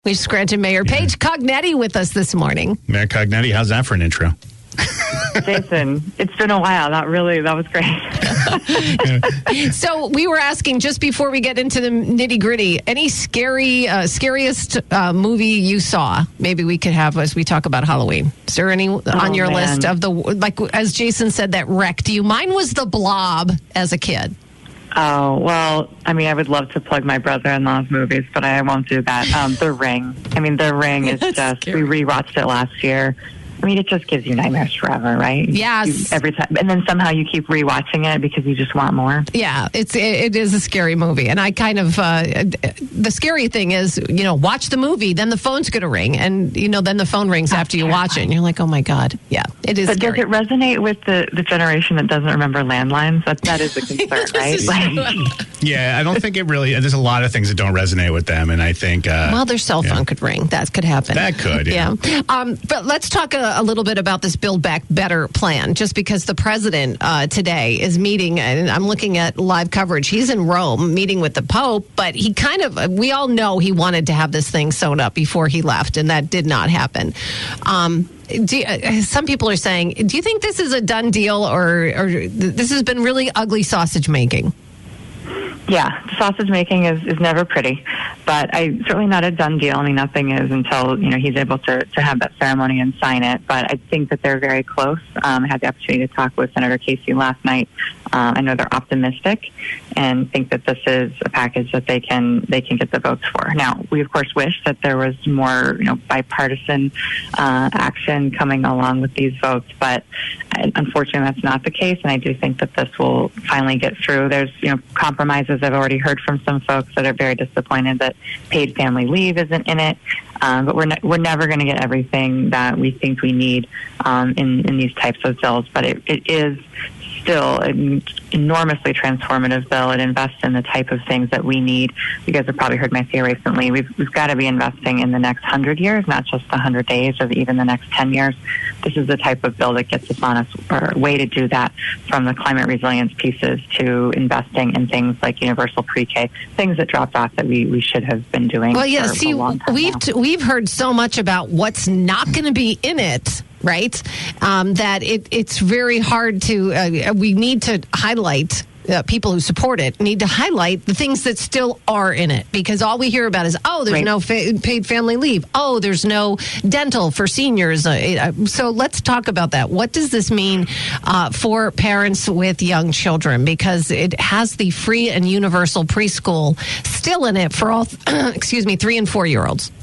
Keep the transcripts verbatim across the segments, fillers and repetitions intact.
We have Scranton Mayor yeah. Paige Cognetti with us this morning. Mayor Cognetti, how's that for an intro? Jason, it's been a while. That really, that was great. So we were asking just before we get into the nitty gritty, any scary, uh, scariest uh, movie you saw? Maybe we could have as we talk about Halloween. Is there any oh, on your man. list of the, like as Jason said, that wrecked you? Mine was The Blob as a kid. Oh, well, I mean, I would love to plug my brother-in-law's movies, but I won't do that. Um, The Ring. I mean, The Ring is just, scary. we rewatched it last year. I mean, it just gives you nightmares forever, right? Yes. You, every time, and then somehow you keep rewatching it because you just want more. Yeah, it's it, it is a scary movie, and I kind of uh, the scary thing is, you know, watch the movie, then the phone's going to ring, and you know, then the phone rings after you watch it, and you're like, oh my god, yeah, it is. But scary. Does it resonate with the, the generation that doesn't remember landlines? That that is a concern, right? Like, yeah, I don't think it really. There's a lot of things that don't resonate with them, and I think uh, well, their cell phone yeah. could ring. That could happen. That could, yeah. yeah. Um, but let's talk a, a little bit about this Build Back Better plan, just because the president uh, today is meeting, and I'm looking at live coverage. He's in Rome meeting with the Pope, but he kind of, we all know he wanted to have this thing sewn up before he left, and that did not happen. Um, do you, uh, some people are saying, do you think this is a done deal, or, or this has been really ugly sausage making? Yeah, sausage making is, is never pretty, but I certainly not a done deal. I mean, nothing is until, you know, he's able to, to have that ceremony and sign it. But I think that they're very close. Um, I had the opportunity to talk with Senator Casey last night. Uh, I know they're optimistic and think that this is a package that they can they can get the votes for. Now, we of course wish that there was more, you know, bipartisan uh, action coming along with these votes, but unfortunately that's not the case. And I do think that this will finally get through. There's, you know, compromises. I've already heard from some folks that are very disappointed that paid family leave isn't in it. Um, but we're ne- we're never going to get everything that we think we need um, in in these types of bills. But it, it is still an enormously transformative bill. It invests in the type of things that we need. You guys have probably heard my say recently. We've we've got to be investing in the next hundred years, not just the hundred days or even the next ten years. This is the type of bill that gets us on a way to do that, from the climate resilience pieces to investing in things like universal pre-K, things that dropped off that we, we should have been doing. Well, yeah, for see, a long time we've now. t- we've heard so much about what's not going to be in it. Right, um, that it, it's very hard to. Uh, we need to highlight uh, people who support it. Need to highlight the things that still are in it, because all we hear about is, oh, there's right. no fa- paid family leave. Oh, there's no dental for seniors. Uh, so let's talk about that. What does this mean uh, for parents with young children? Because it has the free and universal preschool still in it for all. excuse me, three and four year olds.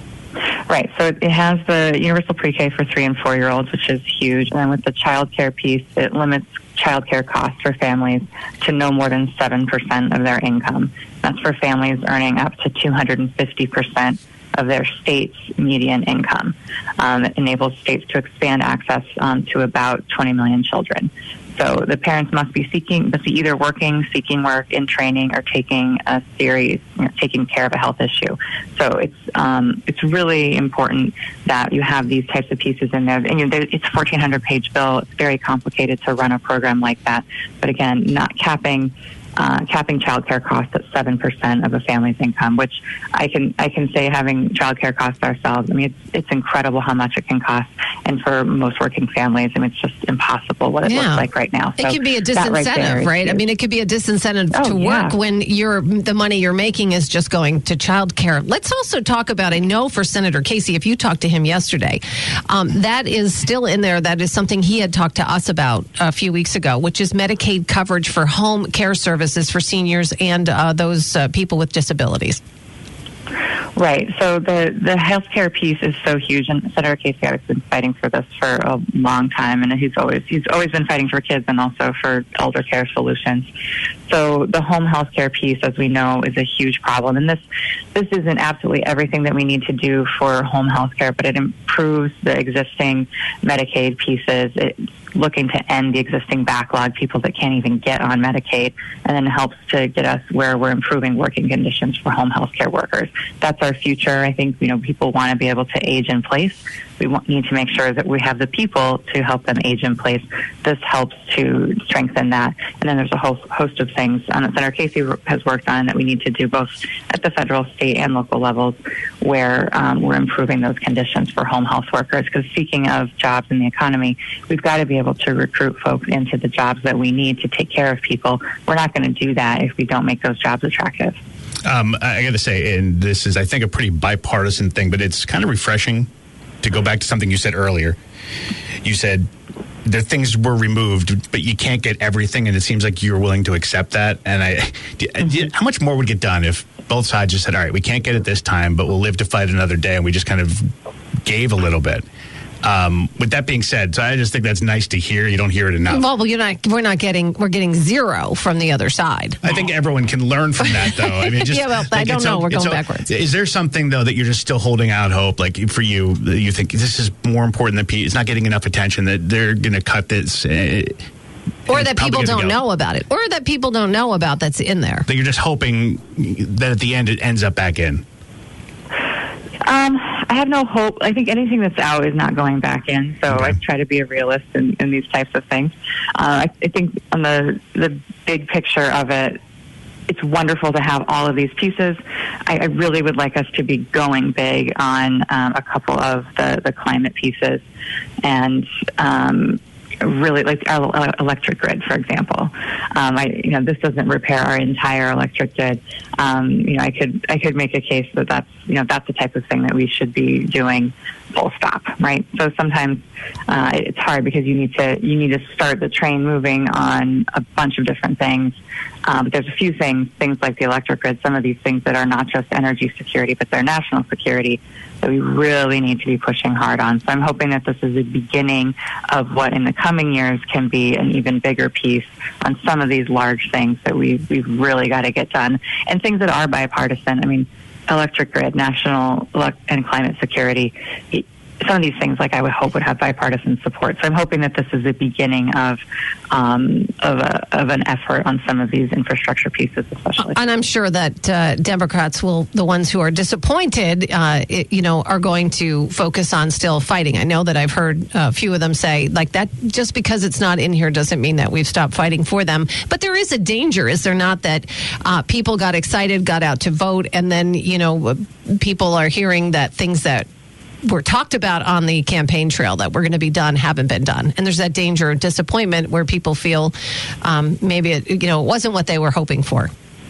Right. So it has the universal pre-K for three and four year olds, which is huge. And then with the child care piece, it limits child care costs for families to no more than seven percent of their income. That's for families earning up to two hundred fifty percent of their state's median income. Um, it enables states to expand access um, to about twenty million children. So the parents must be seeking, must be either working, seeking work, in training, or taking a series, you know, taking care of a health issue. So it's um, it's really important that you have these types of pieces in there. And you know, it's a fourteen hundred page bill. It's very complicated to run a program like that. But again, not capping. Uh, capping child care costs at seven percent of a family's income, which I can I can say, having child care costs ourselves, I mean, it's it's incredible how much it can cost. And for most working families, I mean, it's just impossible what it yeah. looks like right now. So it can be a disincentive, right? right? I mean, it could be a disincentive oh, to yeah. work when you're, the money you're making is just going to child care. Let's also talk about, I know for Senator Casey, if you talked to him yesterday, um, that is still in there. That is something he had talked to us about a few weeks ago, which is Medicaid coverage for home care services for seniors and uh, those uh, people with disabilities. Right. So the, the healthcare piece is so huge, and Senator Casey has been fighting for this for a long time, and he's always he's always been fighting for kids and also for elder care solutions. So the home health care piece, as we know, is a huge problem, and this this isn't absolutely everything that we need to do for home health care, but it improves the existing Medicaid pieces. It looking to end the existing backlog, people that can't even get on Medicaid, and then helps to get us where we're improving working conditions for home health care workers. That's our future. I think, you know, people want to be able to age in place. We want, need to make sure that we have the people to help them age in place. This helps to strengthen that. And then there's a whole host of things um, that Senator Casey has worked on that we need to do both at the federal, state, and local levels, where um, we're improving those conditions for home health workers. Because speaking of jobs in the economy, we've got to be able to recruit folks into the jobs that we need to take care of people. We're not going to do that if we don't make those jobs attractive. Um, I got to say, and this is, I think, a pretty bipartisan thing, but it's kind of refreshing to go back to something you said earlier. You said the things were removed, but you can't get everything, and it seems like you're willing to accept that. And I, do, do, how much more would get done if both sides just said, all right, we can't get it this time, but we'll live to fight another day, and we just kind of gave a little bit? Um, with that being said, so I just think that's nice to hear. You don't hear it enough. Well, you're not. We're not getting. We're getting zero from the other side. I think everyone can learn from that, though. I mean, just, yeah, well, like, I don't know. We're going so, backwards. Is there something though that you're just still holding out hope? Like for you, that you think this is more important than P? It's not getting enough attention. That they're going to cut this. Uh, or that people don't know about it. Or that people don't know about that's in there. That you're just hoping that at the end it ends up back in. Um, I have no hope. I think anything that's out is not going back in. So Okay. I try to be a realist in, in these types of things. Uh, I, I think on the the big picture of it, it's wonderful to have all of these pieces. I, I really would like us to be going big on um, a couple of the, the climate pieces, and um, really like our electric grid, for example. Um, I, you know, this doesn't repair our entire electric grid. Um, you know, I could I could make a case that that's you know that's the type of thing that we should be doing, full stop, right? So sometimes uh, it's hard because you need to you need to start the train moving on a bunch of different things. Um, but there's a few things, things like the electric grid, some of these things that are not just energy security, but they're national security that we really need to be pushing hard on. So I'm hoping that this is the beginning of what in the coming years can be an even bigger piece on some of these large things that we, we've really got to get done. And things that are bipartisan. I mean, electric grid, national elect- and climate security. Some of these things, like I would hope, would have bipartisan support. So I'm hoping that this is the beginning of um, of, a, of an effort on some of these infrastructure pieces, especially. And I'm sure that uh, Democrats will, the ones who are disappointed, uh, it, you know, are going to focus on still fighting. I know that I've heard a few of them say, like, that just because it's not in here doesn't mean that we've stopped fighting for them. But there is a danger, is there not, that uh, people got excited, got out to vote, and then, you know, people are hearing that things that were talked about on the campaign trail that were going to be done haven't been done, and there's that danger of disappointment where people feel um, maybe it, you know, it wasn't what they were hoping for.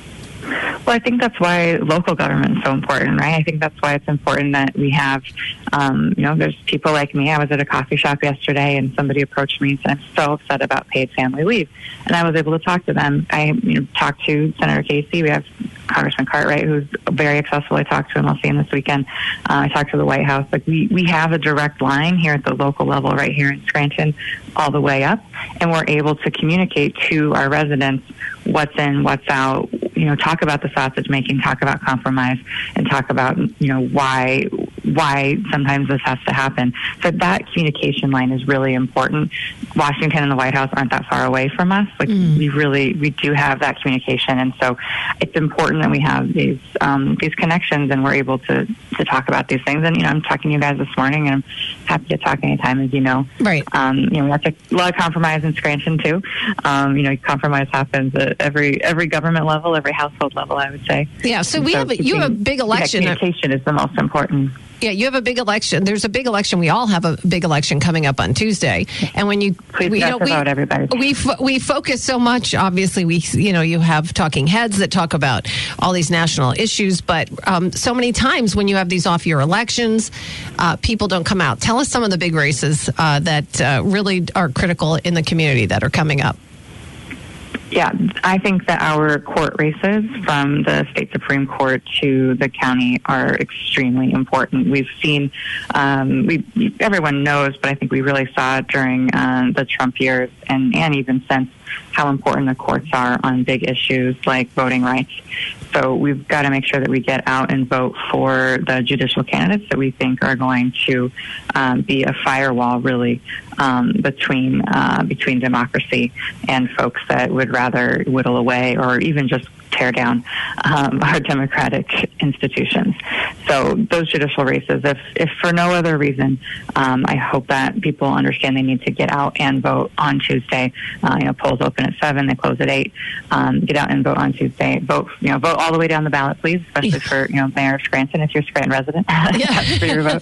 Well, I think that's why local government is so important, right? I think that's why it's important that we have, um, you know, there's people like me. I was at a coffee shop yesterday, and somebody approached me and said, I'm so upset about paid family leave. And I was able to talk to them. I you know, talked to Senator Casey. We have Congressman Cartwright, who's very accessible. I talked to him. I'll see him this weekend. Uh, I talked to the White House. Like we, we have a direct line here at the local level right here in Scranton all the way up, and we're able to communicate to our residents what's in, what's out, you know, talk about the sausage making, talk about compromise, and talk about, you know, why why sometimes this has to happen. So that communication line is really important. Washington and the White House aren't that far away from us. Like mm. we really, we do have that communication. And so it's important that we have these, um, these connections, and we're able to, to talk about these things. And, you know, I'm talking to you guys this morning, and I'm happy to talk anytime, as you know. Right. Um, you know, we have to, a lot of compromise in Scranton too. Um, you know, compromise happens at every, every government level, every household level, I would say. Yeah. So we so have, a, you have a big election. Communication is the most important. Yeah, you have a big election. There's a big election. We all have a big election coming up on Tuesday. And when you, Please we, you know, we, vote, everybody. we we focus so much. Obviously, we you know you have talking heads that talk about all these national issues, but um, so many times when you have these off-year elections, uh, people don't come out. Tell us some of the big races uh, that uh, really are critical in the community that are coming up. Yeah, I think that our court races from the state Supreme Court to the county are extremely important. We've seen, um, we everyone knows, but I think we really saw it during uh, the Trump years and, and even since how important the courts are on big issues like voting rights. So we've got to make sure that we get out and vote for the judicial candidates that we think are going to um, be a firewall, really, um, between uh, between democracy and folks that would rather whittle away or even just tear down um, our democratic institutions. So those judicial races, if, if for no other reason, um, I hope that people understand they need to get out and vote on Tuesday. Uh, you know, polls open at seven, they close at eight. Um, get out and vote on Tuesday. Vote, you know, vote all the way down the ballot, please, especially yeah. for, you know, Mayor of Scranton, if you're a Scranton resident. For your vote.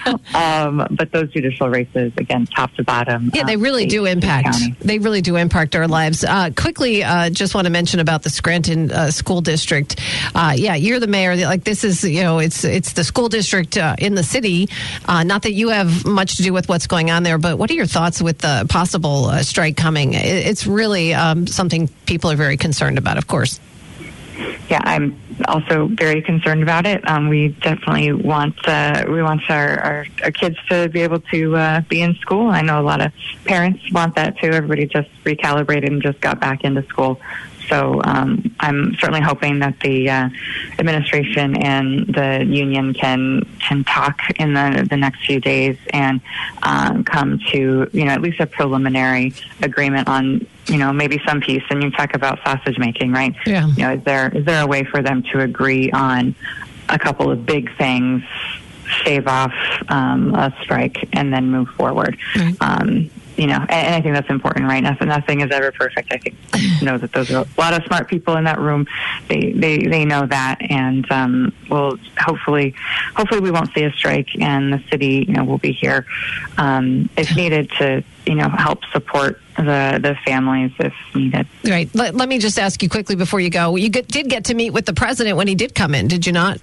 Um, but those judicial races, again, top to bottom. Yeah, they really um, do impact. They really do impact our lives. Uh, quickly, uh, just want to mention about the Scranton uh, school district. Uh, yeah, you're the mayor. Like this is, you know, it's it's the school district uh, in the city. Uh, not that you have much to do with what's going on there, but what are your thoughts with the possible uh, strike coming? It's really um, something people are very concerned about, of course. Yeah, I'm also very concerned about it. Um, we definitely want uh, we want our, our, our kids to be able to uh, be in school. I know a lot of parents want that too. Everybody just recalibrated and just got back into school. So um, I'm certainly hoping that the uh, administration and the union can can talk in the, the next few days and um, come to, you know, at least a preliminary agreement on, you know, maybe some piece. And you talk about sausage making, right? Yeah. You know, is there is there a way for them to agree on a couple of big things, stave off um, a strike, and then move forward? Right. Um, You know, and, and I think that's important, right? Nothing, nothing is ever perfect. I think I know that there's a lot of smart people in that room. They they, they know that, and um, we'll hopefully hopefully we won't see a strike, and the city, you know, will be here um, if needed to, you know, help support the the families if needed. Right. Let, let me just ask you quickly before you go. You get, did get to meet with the president when he did come in, did you not?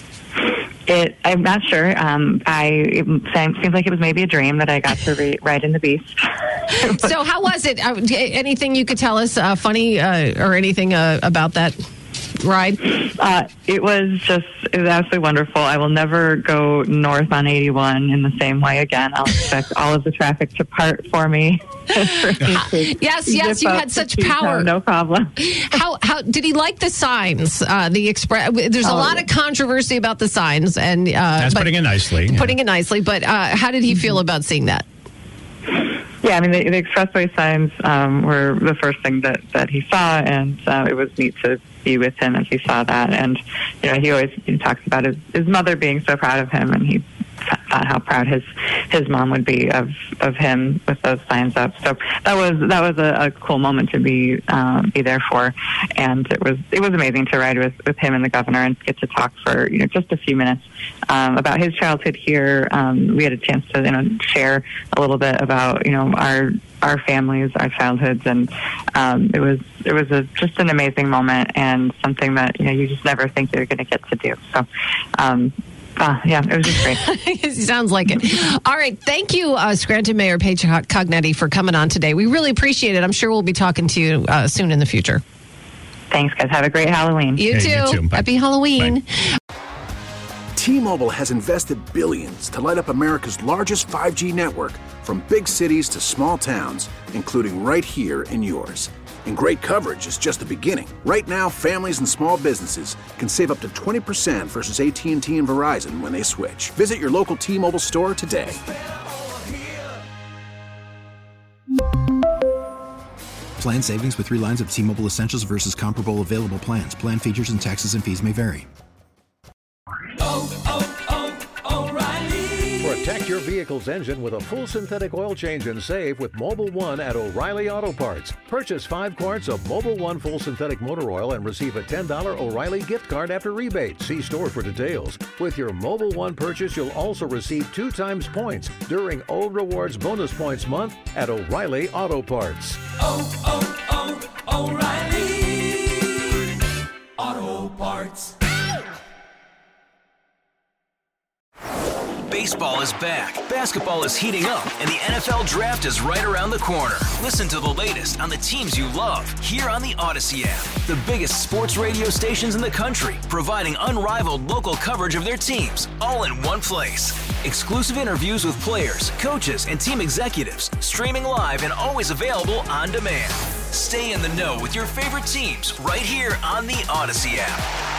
It, I'm not sure. Um, I it seems like it was maybe a dream that I got to re- ride in the beast. So how was it? Uh, anything you could tell us uh, funny uh, or anything uh, about that ride? Uh, it was just, it was absolutely wonderful. I will never go north on eighty-one in the same way again. I'll expect all of the traffic to part for me. yes, yes, you had such power. No problem. How how did he like the signs? Uh, the express. There's a oh, lot of controversy about the signs, and uh, that's but, putting it nicely. Putting yeah. it nicely, but uh, how did he feel about seeing that? Yeah, I mean, the, the expressway signs um, were the first thing that, that he saw, and uh, it was neat to be with him as he saw that. And, you know, he always he talks about his, his mother being so proud of him, and he thought how proud his his mom would be of, of him with those signs up. So that was that was a, a cool moment to be um, be there for, and it was it was amazing to ride with, with him and the governor and get to talk for, you know, just a few minutes um, about his childhood here. Um, we had a chance to, you know, share a little bit about, you know, our our families, our childhoods, and um, it was it was a, just an amazing moment and something that, you know, you just never think you're going to get to do. So. Um, Uh, yeah, it was just great. It sounds like it. All right. Thank you, uh, Scranton Mayor Paige Cognetti, for coming on today. We really appreciate it. I'm sure we'll be talking to you uh, soon in the future. Thanks, guys. Have a great Halloween. You hey, too. You too. Happy Halloween. Bye. T-Mobile has invested billions to light up America's largest five G network, from big cities to small towns, including right here in yours. And great coverage is just the beginning. Right now, families and small businesses can save up to twenty percent versus A T and T and Verizon when they switch. Visit your local T-Mobile store today. Plan savings with three lines of T-Mobile Essentials versus comparable available plans. Plan features and taxes and fees may vary. Oh, oh, oh, O'Reilly. Protect your vehicle's engine with a full synthetic oil change and save with Mobil one at O'Reilly Auto Parts. Purchase five quarts of Mobil one full synthetic motor oil and receive a ten dollars O'Reilly gift card after rebate. See store for details. With your Mobil one purchase, you'll also receive two times points during O Rewards Bonus Points Month at O'Reilly Auto Parts. Oh, oh, oh, O'Reilly Auto Parts. Baseball is back, basketball is heating up, and the N F L Draft is right around the corner. Listen to the latest on the teams you love here on the Odyssey app. The biggest sports radio stations in the country, providing unrivaled local coverage of their teams, all in one place. Exclusive interviews with players, coaches, and team executives, streaming live and always available on demand. Stay in the know with your favorite teams right here on the Odyssey app.